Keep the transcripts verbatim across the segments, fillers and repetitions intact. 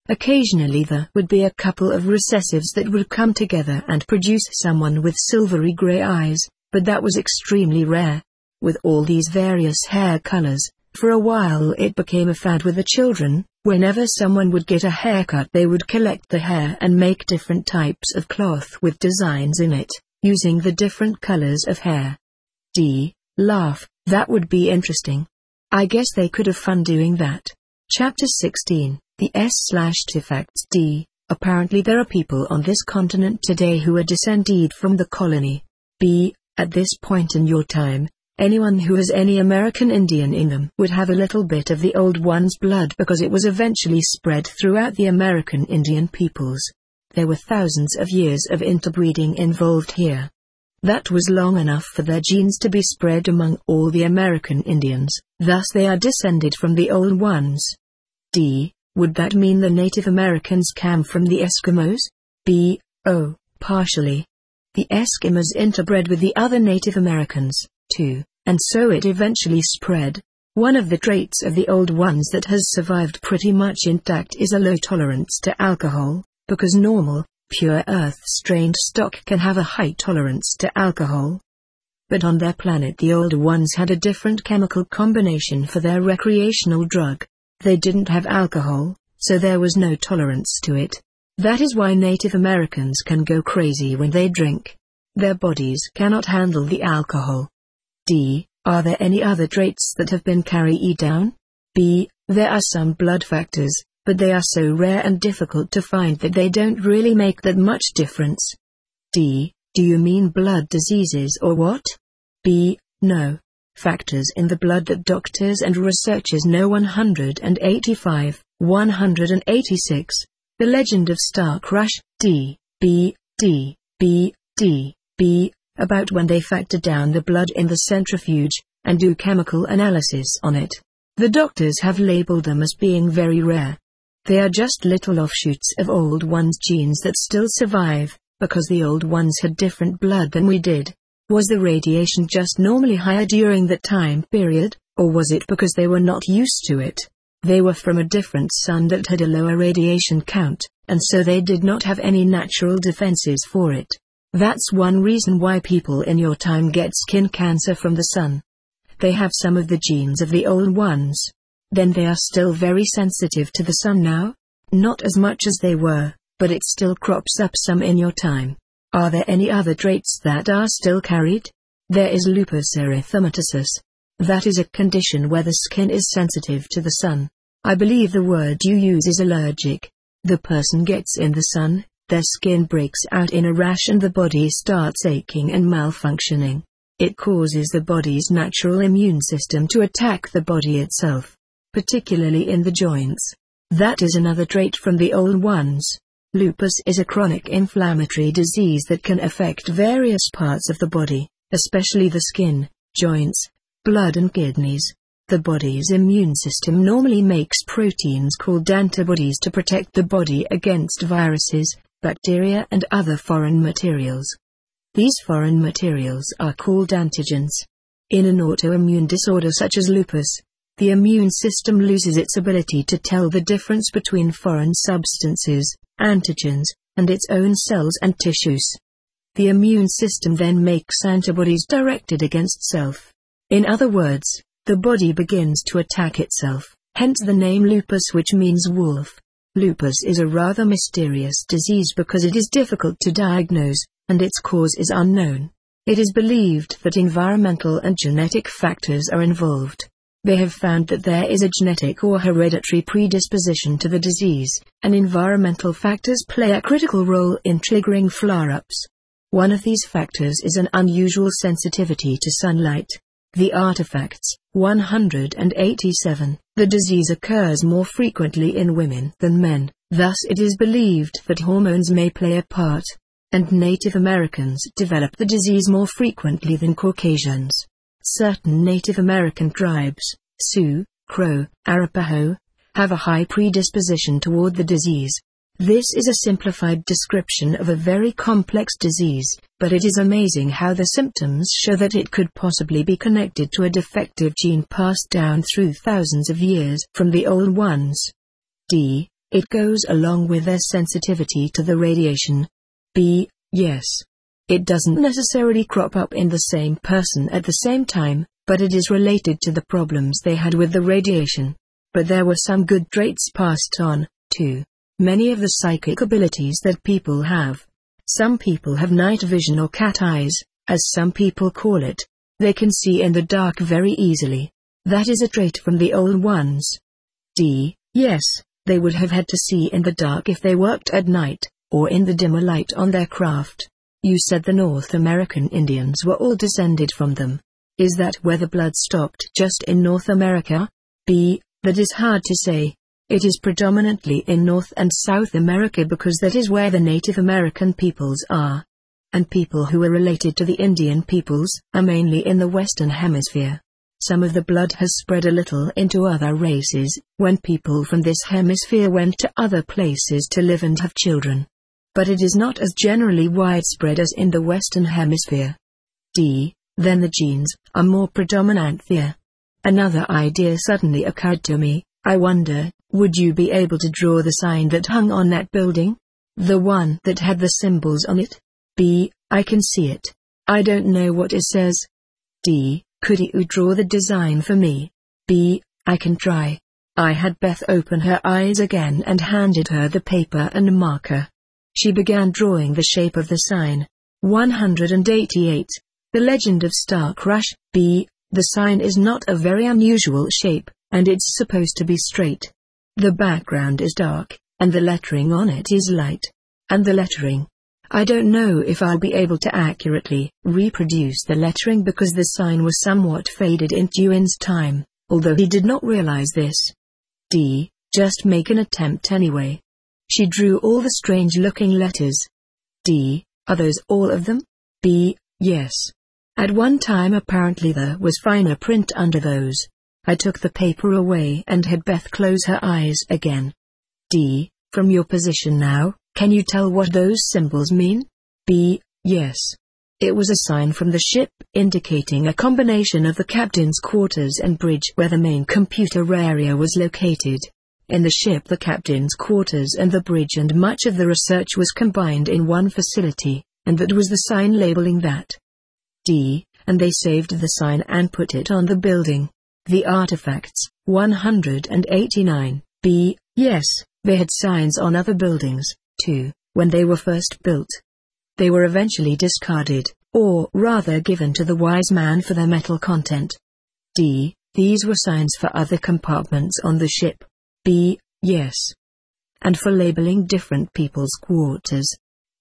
Occasionally there would be a couple of recessives that would come together and produce someone with silvery gray eyes, but that was extremely rare. With all these various hair colors, for a while it became a fad with the children. Whenever someone would get a haircut, they would collect the hair and make different types of cloth with designs in it, using the different colors of hair. D. Laugh, that would be interesting. I guess they could have fun doing that. Chapter sixteen, the S-Artifacts. D. Apparently there are people on this continent today who are descended from the colony. B. At this point in your time, anyone who has any American Indian in them would have a little bit of the old one's blood because it was eventually spread throughout the American Indian peoples. There were thousands of years of interbreeding involved here. That was long enough for their genes to be spread among all the American Indians, thus they are descended from the old ones. D. Would that mean the Native Americans came from the Eskimos? B. Oh, partially. The Eskimos interbred with the other Native Americans, too, and so it eventually spread. One of the traits of the old ones that has survived pretty much intact is a low tolerance to alcohol, because normal, pure earth-strained stock can have a high tolerance to alcohol. But on their planet the old ones had a different chemical combination for their recreational drug. They didn't have alcohol, so there was no tolerance to it. That is why Native Americans can go crazy when they drink. Their bodies cannot handle the alcohol. D. Are there any other traits that have been carried down? B. There are some blood factors, but they are so rare and difficult to find that they don't really make that much difference. D. Do you mean blood diseases or what? B. No. Factors in the blood that doctors and researchers know. one hundred eighty-five, one hundred eighty-six. The Legend of Stark Rush. D. B. D. B. D. B. About when they factor down the blood in the centrifuge, and do chemical analysis on it. The doctors have labeled them as being very rare. They are just little offshoots of old ones' genes that still survive, because the old ones had different blood than we did. Was the radiation just normally higher during that time period, or was it because they were not used to it? They were from a different sun that had a lower radiation count, and so they did not have any natural defenses for it. That's one reason why people in your time get skin cancer from the sun. They have some of the genes of the old ones. Then they are still very sensitive to the sun now? Not as much as they were, but it still crops up some in your time. Are there any other traits that are still carried? There is lupus erythematosus. That is a condition where the skin is sensitive to the sun. I believe the word you use is allergic. The person gets in the sun, their skin breaks out in a rash and the body starts aching and malfunctioning. It causes the body's natural immune system to attack the body itself, particularly in the joints. That is another trait from the old ones. Lupus is a chronic inflammatory disease that can affect various parts of the body, especially the skin, joints, blood and kidneys. The body's immune system normally makes proteins called antibodies to protect the body against viruses, bacteria and other foreign materials. These foreign materials are called antigens. In an autoimmune disorder such as lupus, the immune system loses its ability to tell the difference between foreign substances, antigens, and its own cells and tissues. The immune system then makes antibodies directed against self. In other words, the body begins to attack itself, hence the name lupus, which means wolf. Lupus is a rather mysterious disease because it is difficult to diagnose, and its cause is unknown. It is believed that environmental and genetic factors are involved. They have found that there is a genetic or hereditary predisposition to the disease, and environmental factors play a critical role in triggering flare-ups. One of these factors is an unusual sensitivity to sunlight. The artifacts, one hundred eighty-seven. The disease occurs more frequently in women than men, thus it is believed that hormones may play a part. And Native Americans develop the disease more frequently than Caucasians. Certain Native American tribes, Sioux, Crow, Arapaho, have a high predisposition toward the disease. This is a simplified description of a very complex disease, but it is amazing how the symptoms show that it could possibly be connected to a defective gene passed down through thousands of years from the old ones. D. It goes along with their sensitivity to the radiation. B. Yes. It doesn't necessarily crop up in the same person at the same time, but it is related to the problems they had with the radiation. But there were some good traits passed on, too. Many of the psychic abilities that people have. Some people have night vision or cat eyes, as some people call it. They can see in the dark very easily. That is a trait from the old ones. D. Yes, they would have had to see in the dark if they worked at night, or in the dimmer light on their craft. You said the North American Indians were all descended from them. Is that where the blood stopped just in North America? B. That is hard to say. It is predominantly in North and South America because that is where the Native American peoples are. And people who are related to the Indian peoples are mainly in the Western Hemisphere. Some of the blood has spread a little into other races, when people from this hemisphere went to other places to live and have children. But it is not as generally widespread as in the Western Hemisphere. D. Then the genes are more predominant there. Another idea suddenly occurred to me. I wonder, would you be able to draw the sign that hung on that building? The one that had the symbols on it? B. I can see it. I don't know what it says. D. Could you draw the design for me? B. I can try. I had Beth open her eyes again and handed her the paper and marker. She began drawing the shape of the sign. one hundred eighty-eight. The Legend of Star Crush. B. The sign is not a very unusual shape, and it's supposed to be straight. The background is dark, and the lettering on it is light. And the lettering. I don't know if I'll be able to accurately reproduce the lettering because the sign was somewhat faded in Tuin's time, although he did not realize this. D. Just make an attempt anyway. She drew all the strange-looking letters. D. Are those all of them? B. Yes. At one time apparently there was finer print under those. I took the paper away and had Beth close her eyes again. D. From your position now, can you tell what those symbols mean? B. Yes. It was a sign from the ship, indicating a combination of the captain's quarters and bridge where the main computer area was located. In the ship the captain's quarters and the bridge and much of the research was combined in one facility, and that was the sign labeling that. D. And they saved the sign and put it on the building. The artifacts. one hundred eighty-nine. B. Yes, they had signs on other buildings, too, when they were first built. They were eventually discarded, or rather given to the wise man for their metal content. D. These were signs for other compartments on the ship. B. Yes. And for labeling different people's quarters.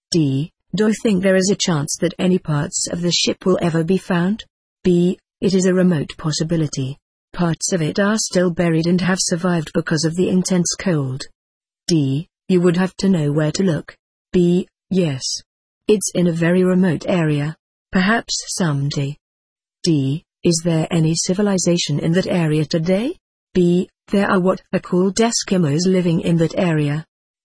D. Do you think there is a chance that any parts of the ship will ever be found? B. It is a remote possibility. Parts of it are still buried and have survived because of the intense cold. D. You would have to know where to look. B. Yes. It's in a very remote area. Perhaps someday. D. Is there any civilization in that area today? B. There are what are called Eskimos living in that area.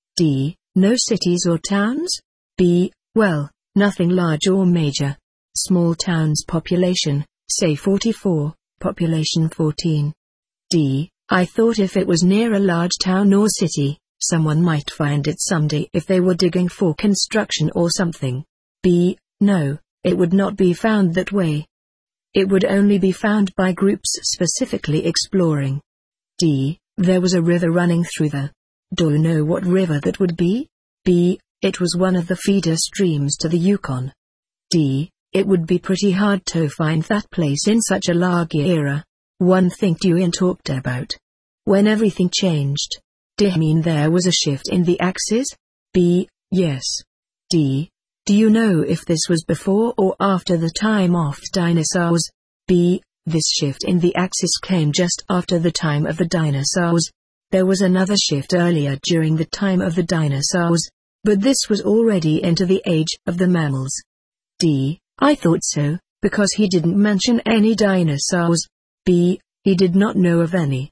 D. No cities or towns? B. Well, nothing large or major. Small towns population, say forty-four, population fourteen. D. I thought if it was near a large town or city, someone might find it someday if they were digging for construction or something. B. No, it would not be found that way. It would only be found by groups specifically exploring. D. There was a river running through the. Do you know what river that would be? B. It was one of the feeder streams to the Yukon. D. It would be pretty hard to find that place in such a large era. One thing Tuin talked about. When everything changed. Do you mean there was a shift in the axis? B. Yes. D. Do you know if this was before or after the time of dinosaurs? B. This shift in the axis came just after the time of the dinosaurs. There was another shift earlier during the time of the dinosaurs, but this was already into the age of the mammals. D. I thought so, because he didn't mention any dinosaurs. B. He did not know of any.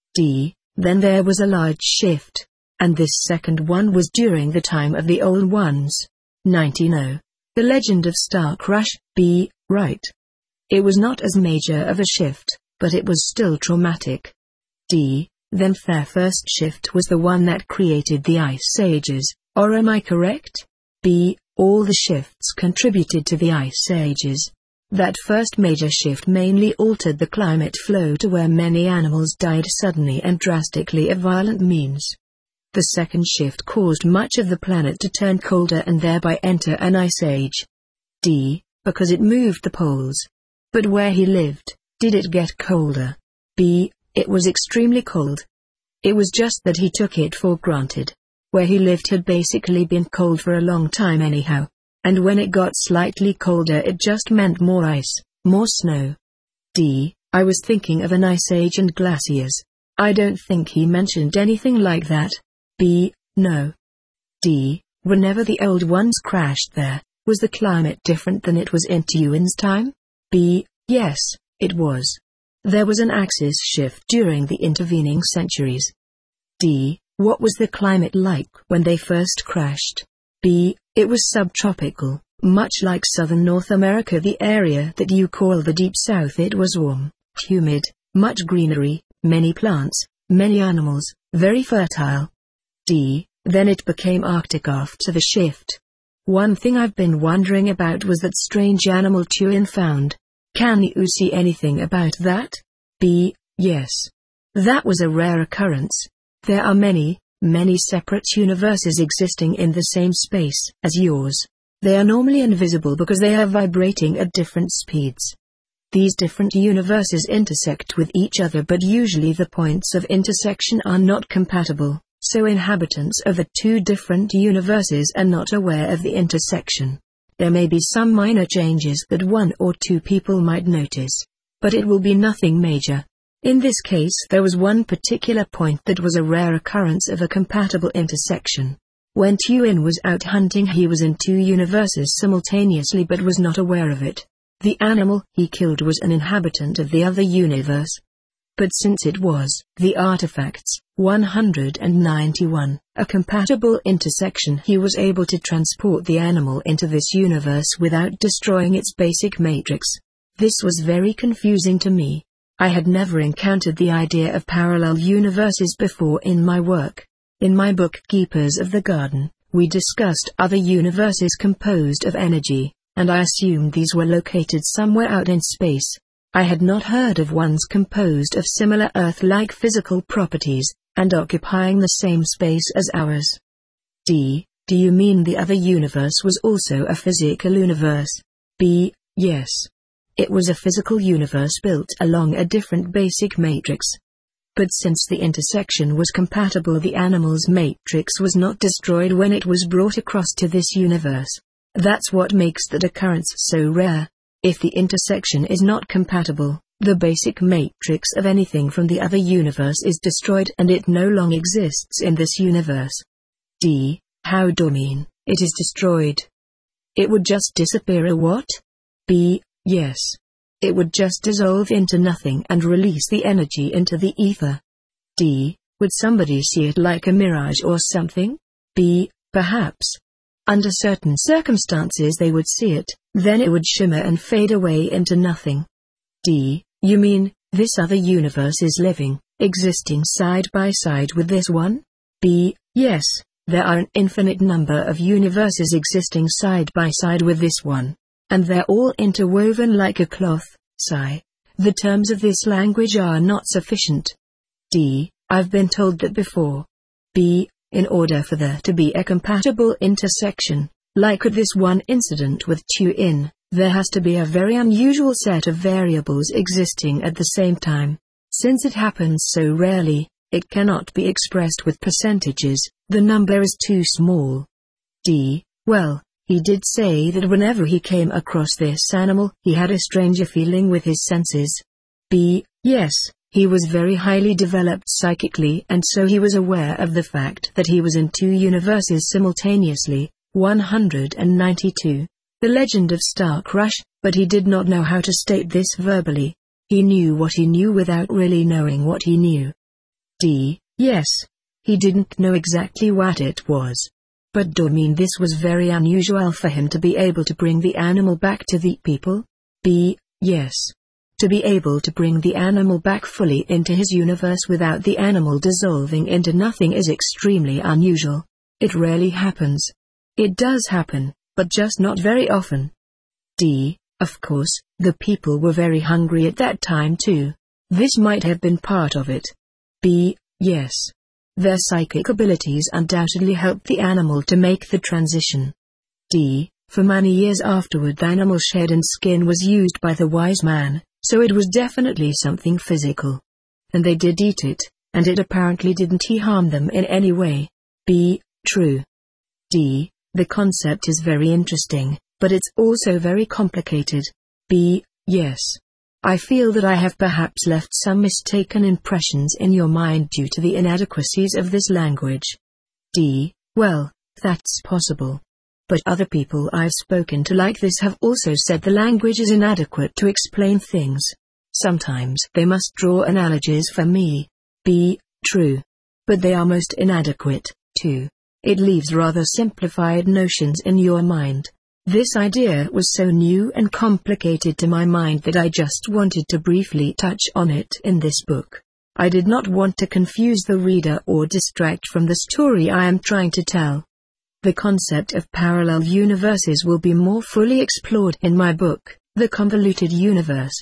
D. Then there was a large shift, and this second one was during the time of the old ones. nineteen oh. The Legend of Star Crush. B. Right. It was not as major of a shift, but it was still traumatic. D. Then their first shift was the one that created the Ice Ages, or am I correct? B. All the shifts contributed to the Ice Ages. That first major shift mainly altered the climate flow to where many animals died suddenly and drastically at violent means. The second shift caused much of the planet to turn colder and thereby enter an ice age. D. Because it moved the poles. But where he lived, did it get colder? B. It was extremely cold. It was just that he took it for granted. Where he lived had basically been cold for a long time anyhow. And when it got slightly colder it just meant more ice, more snow. D. I was thinking of an ice age and glaciers. I don't think he mentioned anything like that. B. No. D. Whenever the old ones crashed there, was the climate different than it was in Tuin's time? B. Yes, it was. There was an axis shift during the intervening centuries. D. What was the climate like when they first crashed? B. It was subtropical, much like southern North America, the area that you call the Deep South. It was warm, humid, much greenery, many plants, many animals, very fertile. D. Then it became Arctic after the shift. One thing I've been wondering about was that strange animal Tuin found. Can you see anything about that? B. Yes. That was a rare occurrence. There are many, many separate universes existing in the same space as yours. They are normally invisible because they are vibrating at different speeds. These different universes intersect with each other, but usually the points of intersection are not compatible, so inhabitants of the two different universes are not aware of the intersection. There may be some minor changes that one or two people might notice, but it will be nothing major. In this case there was one particular point that was a rare occurrence of a compatible intersection. When Tuin was out hunting he was in two universes simultaneously but was not aware of it. The animal he killed was an inhabitant of the other universe. But since it was the artifacts, one hundred ninety-one, a compatible intersection, he was able to transport the animal into this universe without destroying its basic matrix. This was very confusing to me. I had never encountered the idea of parallel universes before in my work. In my book Keepers of the Garden, we discussed other universes composed of energy, and I assumed these were located somewhere out in space. I had not heard of ones composed of similar Earth-like physical properties, and occupying the same space as ours. D. Do you mean the other universe was also a physical universe? B. Yes. It was a physical universe built along a different basic matrix. But since the intersection was compatible, the animal's matrix was not destroyed when it was brought across to this universe. That's what makes that occurrence so rare. If the intersection is not compatible, the basic matrix of anything from the other universe is destroyed and it no longer exists in this universe. D. How do you mean, it is destroyed? It would just disappear or what? B. Yes. It would just dissolve into nothing and release the energy into the ether. D. Would somebody see it like a mirage or something? B. Perhaps. Under certain circumstances they would see it, then it would shimmer and fade away into nothing. D. You mean, this other universe is living, existing side by side with this one? B. Yes, there are an infinite number of universes existing side by side with this one. And they're all interwoven like a cloth. Sigh. The terms of this language are not sufficient. D. I've been told that before. B. In order for there to be a compatible intersection, like at this one incident with Tuin, there has to be a very unusual set of variables existing at the same time. Since it happens so rarely, it cannot be expressed with percentages, the number is too small. D. Well, he did say that whenever he came across this animal, he had a stranger feeling with his senses. B. Yes, he was very highly developed psychically, and so he was aware of the fact that he was in two universes simultaneously. one hundred ninety-two. The Legend of Stark Rush, but he did not know how to state this verbally. He knew what he knew without really knowing what he knew. D. Yes. He didn't know exactly what it was. But do you mean this was very unusual for him to be able to bring the animal back to the people? B. Yes. To be able to bring the animal back fully into his universe without the animal dissolving into nothing is extremely unusual. It rarely happens. It does happen, but just not very often. D. Of course, the people were very hungry at that time too. This might have been part of it. B. Yes. Their psychic abilities undoubtedly helped the animal to make the transition. D. For many years afterward the animal shed and skin was used by the wise man, so it was definitely something physical. And they did eat it, and it apparently didn't harm them in any way. B. True. D. The concept is very interesting, but it's also very complicated. B. Yes. I feel that I have perhaps left some mistaken impressions in your mind due to the inadequacies of this language. D. Well, that's possible. But other people I've spoken to like this have also said the language is inadequate to explain things. Sometimes they must draw analogies for me. B. True. But they are most inadequate, too. It leaves rather simplified notions in your mind. This idea was so new and complicated to my mind that I just wanted to briefly touch on it in this book. I did not want to confuse the reader or distract from the story I am trying to tell. The concept of parallel universes will be more fully explored in my book, The Convoluted Universe.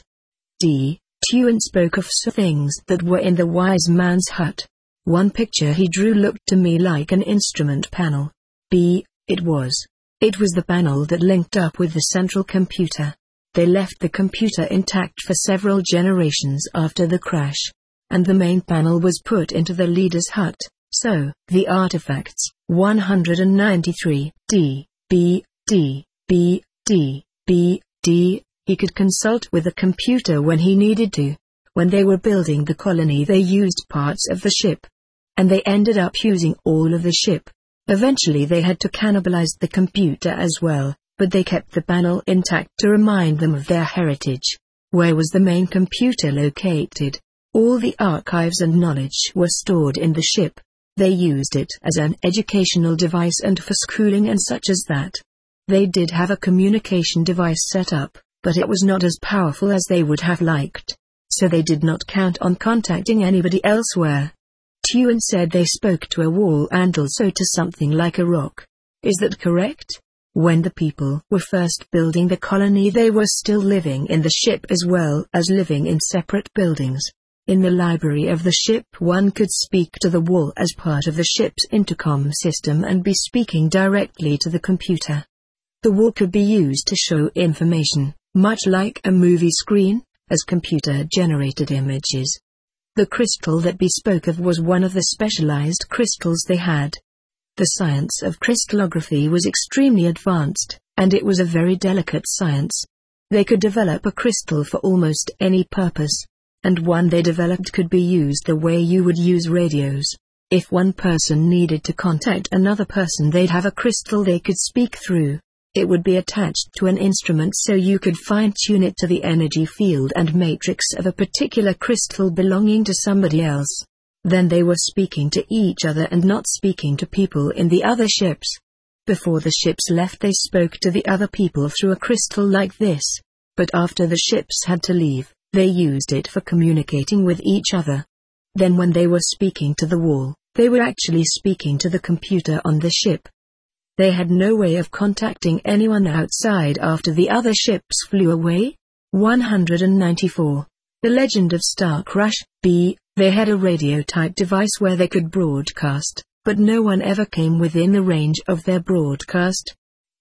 D. Tuan spoke of some things that were in the wise man's hut. One picture he drew looked to me like an instrument panel. B. It was. It was the panel that linked up with the central computer. They left the computer intact for several generations after the crash. And the main panel was put into the leader's hut, so, the artifacts, one hundred ninety-three, D, B, D, B, D, B, D, he could consult with the computer when he needed to. When they were building the colony they used parts of the ship. And they ended up using all of the ship. Eventually they had to cannibalize the computer as well, but they kept the panel intact to remind them of their heritage. Where was the main computer located? All the archives and knowledge were stored in the ship. They used it as an educational device and for schooling and such as that. They did have a communication device set up, but it was not as powerful as they would have liked. So they did not count on contacting anybody elsewhere. Tuan said they spoke to a wall and also to something like a rock. Is that correct? When the people were first building the colony they were still living in the ship as well as living in separate buildings. In the library of the ship one could speak to the wall as part of the ship's intercom system and be speaking directly to the computer. The wall could be used to show information, much like a movie screen, as computer-generated images. The crystal that be spoke of was one of the specialized crystals they had. The science of crystallography was extremely advanced, and it was a very delicate science. They could develop a crystal for almost any purpose. And one they developed could be used the way you would use radios. If one person needed to contact another person they'd have a crystal they could speak through. It would be attached to an instrument so you could fine-tune it to the energy field and matrix of a particular crystal belonging to somebody else. Then they were speaking to each other and not speaking to people in the other ships. Before the ships left they spoke to the other people through a crystal like this. But after the ships had to leave, they used it for communicating with each other. Then when they were speaking to the wall, they were actually speaking to the computer on the ship. They had no way of contacting anyone outside after the other ships flew away. one hundred ninety-four. The Legend of Star Crash. B. They had a radio-type device where they could broadcast, but no one ever came within the range of their broadcast.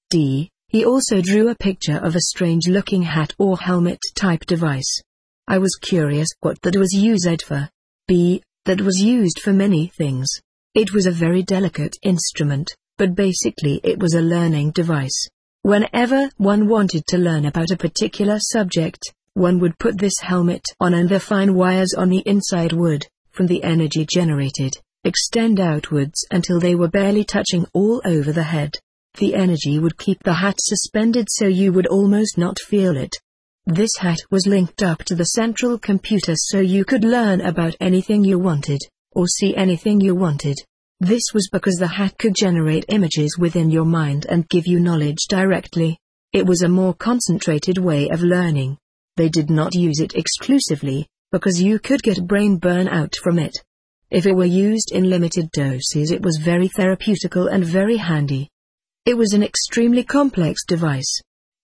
D. He also drew a picture of a strange-looking hat or helmet-type device. I was curious what that was used for. B. That was used for many things. It was a very delicate instrument, but basically it was a learning device. Whenever one wanted to learn about a particular subject, one would put this helmet on and the fine wires on the inside would, from the energy generated, extend outwards until they were barely touching all over the head. The energy would keep the hat suspended so you would almost not feel it. This hat was linked up to the central computer so you could learn about anything you wanted, or see anything you wanted. This was because the hat could generate images within your mind and give you knowledge directly. It was a more concentrated way of learning. They did not use it exclusively, because you could get brain burnout from it. If it were used in limited doses, it was very therapeutical and very handy. It was an extremely complex device.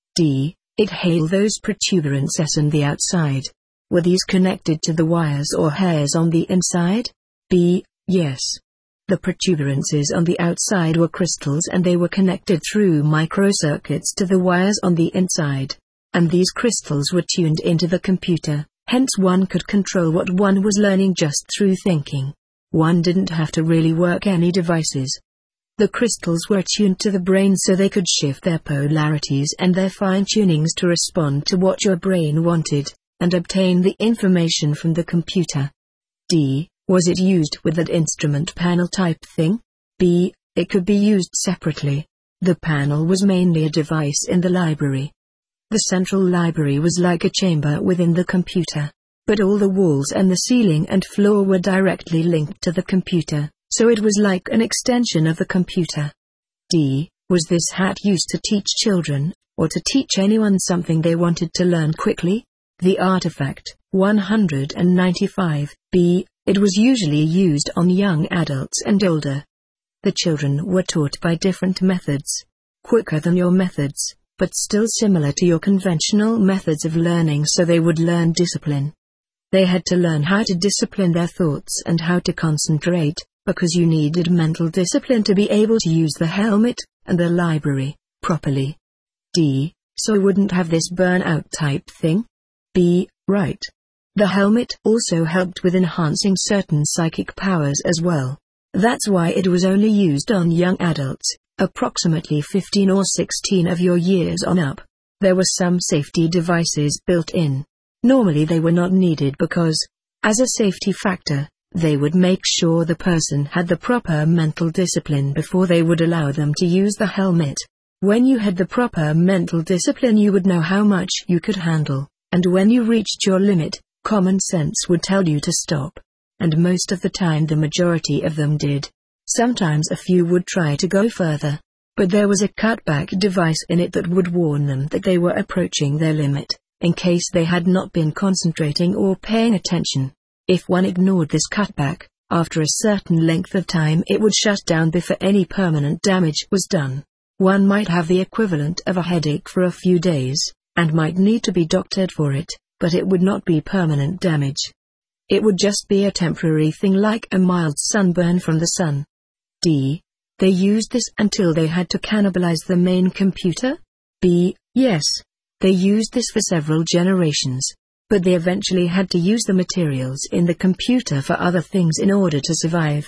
D. It held those protuberances on the outside. Were these connected to the wires or hairs on the inside? B. Yes. The protuberances on the outside were crystals, and they were connected through microcircuits to the wires on the inside. And these crystals were tuned into the computer, hence one could control what one was learning just through thinking. One didn't have to really work any devices. The crystals were tuned to the brain so they could shift their polarities and their fine-tunings to respond to what your brain wanted, and obtain the information from the computer. D. Was it used with that instrument panel type thing? B. It could be used separately. The panel was mainly a device in the library. The central library was like a chamber within the computer, but all the walls and the ceiling and floor were directly linked to the computer, so it was like an extension of the computer. D. Was this hat used to teach children, or to teach anyone something they wanted to learn quickly? The artifact, one hundred ninety-five. B. It was usually used on young adults and older. The children were taught by different methods, quicker than your methods, but still similar to your conventional methods of learning, so they would learn discipline. They had to learn how to discipline their thoughts and how to concentrate, because you needed mental discipline to be able to use the helmet and the library properly. D. So wouldn't have this burnout type thing? B. Right. The helmet also helped with enhancing certain psychic powers as well. That's why it was only used on young adults, approximately fifteen or sixteen of your years on up. There were some safety devices built in. Normally they were not needed because, as a safety factor, they would make sure the person had the proper mental discipline before they would allow them to use the helmet. When you had the proper mental discipline, you would know how much you could handle, and when you reached your limit, common sense would tell you to stop. And most of the time the majority of them did. Sometimes a few would try to go further, but there was a cutback device in it that would warn them that they were approaching their limit, in case they had not been concentrating or paying attention. If one ignored this cutback, after a certain length of time it would shut down before any permanent damage was done. One might have the equivalent of a headache for a few days, and might need to be doctored for it, but it would not be permanent damage. It would just be a temporary thing like a mild sunburn from the sun. D. They used this until they had to cannibalize the main computer? B. Yes. They used this for several generations, but they eventually had to use the materials in the computer for other things in order to survive.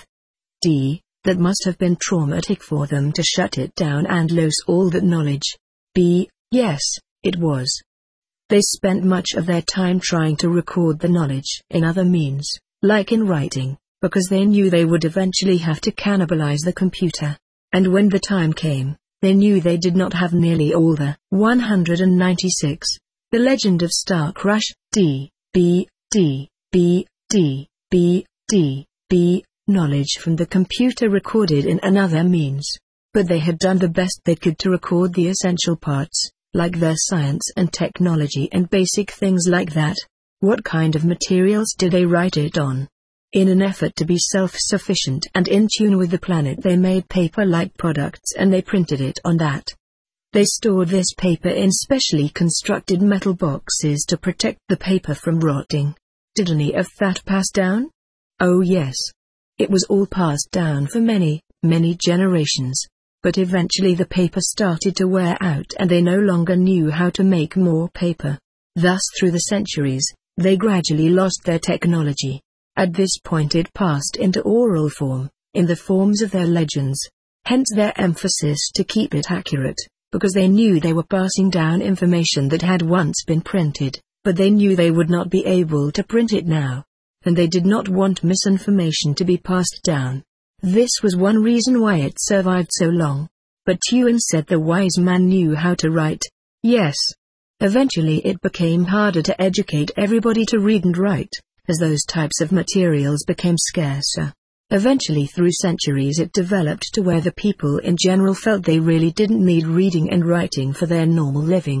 D. That must have been traumatic for them to shut it down and lose all that knowledge. B. Yes, it was. They spent much of their time trying to record the knowledge in other means, like in writing, because they knew they would eventually have to cannibalize the computer. And when the time came, they knew they did not have nearly all the one hundred ninety-six. The Legend of Star Crush. D. B. D. B. D. B. D. B. Knowledge from the computer recorded in another means. But they had done the best they could to record the essential parts, like their science and technology and basic things like that. What kind of materials did they write it on? In an effort to be self-sufficient and in tune with the planet, they made paper-like products and they printed it on that. They stored this paper in specially constructed metal boxes to protect the paper from rotting. Did any of that pass down? Oh yes. It was all passed down for many, many generations. But eventually the paper started to wear out and they no longer knew how to make more paper. Thus through the centuries, they gradually lost their technology. At this point it passed into oral form, in the forms of their legends. Hence their emphasis to keep it accurate, because they knew they were passing down information that had once been printed, but they knew they would not be able to print it now. And they did not want misinformation to be passed down. This was one reason why it survived so long. But Tuan said the wise man knew how to write. Yes. Eventually it became harder to educate everybody to read and write, as those types of materials became scarcer. Eventually through centuries it developed to where the people in general felt they really didn't need reading and writing for their normal living.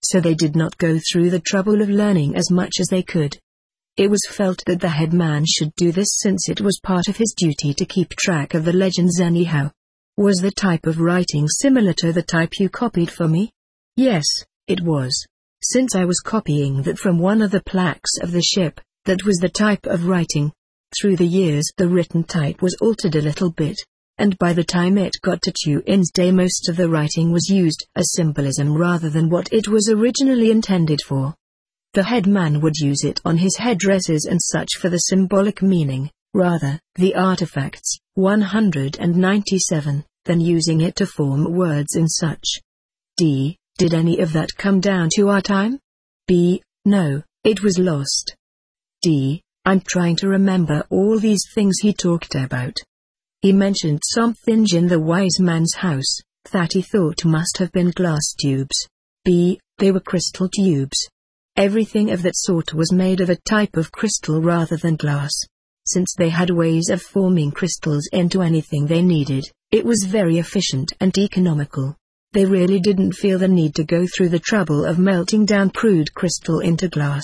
so they did not go through the trouble of learning as much as they could. It was felt that the head man should do this since it was part of his duty to keep track of the legends anyhow. Was the type of writing similar to the type you copied for me? Yes, it was. Since I was copying that from one of the plaques of the ship, that was the type of writing. Through the years the written type was altered a little bit, and by the time it got to Tuin's day most of the writing was used as symbolism rather than what it was originally intended for. The headman would use it on his headdresses and such for the symbolic meaning, rather, the artifacts, one hundred ninety-seven, than using it to form words in such. D. Did any of that come down to our time? B. No, it was lost. D. I'm trying to remember all these things he talked about. He mentioned something in the wise man's house, that he thought must have been glass tubes. B. They were crystal tubes. Everything of that sort was made of a type of crystal rather than glass. Since they had ways of forming crystals into anything they needed, it was very efficient and economical. They really didn't feel the need to go through the trouble of melting down crude crystal into glass.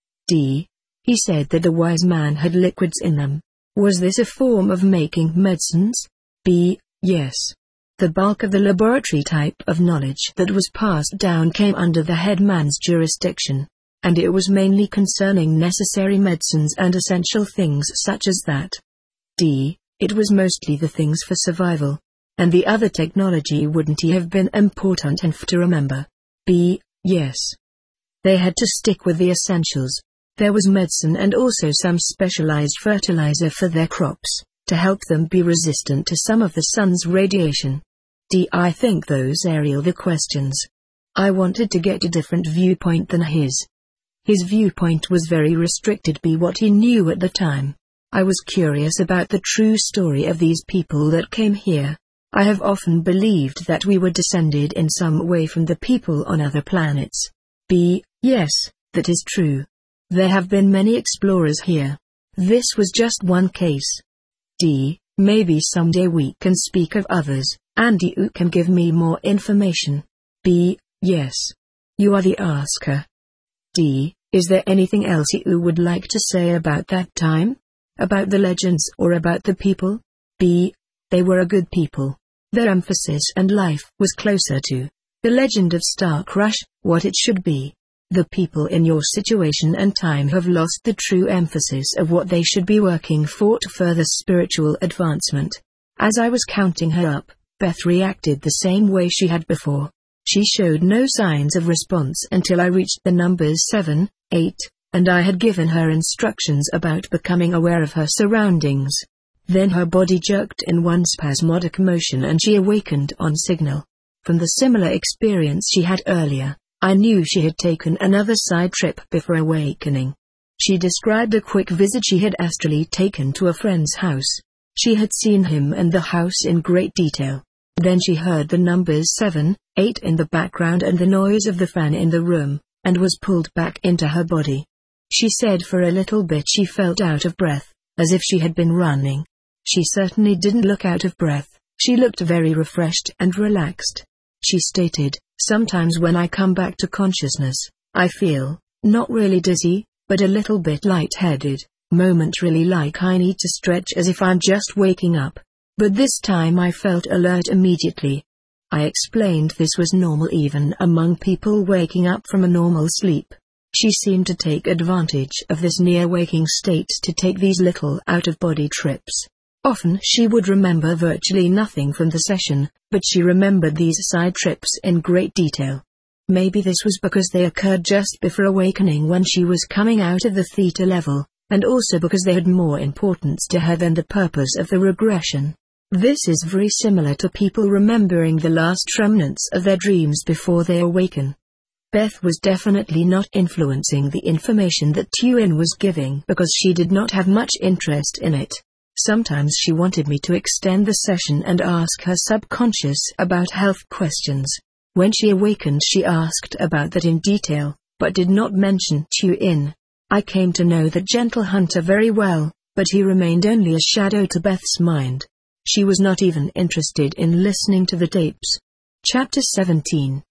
D. He said that the wise man had liquids in them. Was this a form of making medicines? B. Yes. The bulk of the laboratory type of knowledge that was passed down came under the headman's jurisdiction, and it was mainly concerning necessary medicines and essential things such as that. D. It was mostly the things for survival, and the other technology wouldn't have been important enough to remember. B. Yes. They had to stick with the essentials. There was medicine and also some specialized fertilizer for their crops, to help them be resistant to some of the sun's radiation. D. I think those are the questions. I wanted to get a different viewpoint than his. His viewpoint was very restricted by what he knew at the time. I was curious about the true story of these people that came here. I have often believed that we were descended in some way from the people on other planets. B. Yes, that is true. There have been many explorers here. This was just one case. D. Maybe someday we can speak of others, and you can give me more information. B. Yes. You are the asker. D. Is there anything else you would like to say about that time? About the legends or about the people? B. They were a good people. Their emphasis and life was closer to the legend of Star Crush, what it should be. The people in your situation and time have lost the true emphasis of what they should be working for to further spiritual advancement. As I was counting her up, Beth reacted the same way she had before. She showed no signs of response until I reached the numbers seven, eight, and I had given her instructions about becoming aware of her surroundings. Then her body jerked in one spasmodic motion and she awakened on signal. From the similar experience she had earlier, I knew she had taken another side trip before awakening. She described a quick visit she had astrally taken to a friend's house. She had seen him and the house in great detail. Then she heard the numbers seven, eight in the background and the noise of the fan in the room, and was pulled back into her body. She said for a little bit she felt out of breath, as if she had been running. She certainly didn't look out of breath, she looked very refreshed and relaxed. She stated, sometimes when I come back to consciousness, I feel, not really dizzy, but a little bit lightheaded, momentarily like I need to stretch as if I'm just waking up. But this time I felt alert immediately. I explained this was normal even among people waking up from a normal sleep. She seemed to take advantage of this near-waking state to take these little out-of-body trips. Often she would remember virtually nothing from the session, but she remembered these side trips in great detail. Maybe this was because they occurred just before awakening when she was coming out of the theta level, and also because they had more importance to her than the purpose of the regression. This is very similar to people remembering the last remnants of their dreams before they awaken. Beth was definitely not influencing the information that Tuin was giving because she did not have much interest in it. Sometimes she wanted me to extend the session and ask her subconscious about health questions. When she awakened she asked about that in detail, but did not mention Tuin. I came to know that Gentle Hunter very well, but he remained only a shadow to Beth's mind. She was not even interested in listening to the tapes. Chapter seventeen.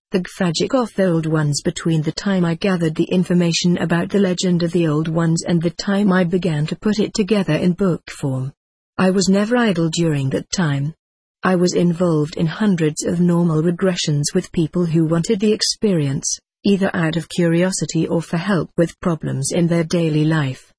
the Gfajik of the Old Ones. Between the time I gathered the information about the legend of the Old Ones and the time I began to put it together in book form, I was never idle during that time. I was involved in hundreds of normal regressions with people who wanted the experience, either out of curiosity or for help with problems in their daily life.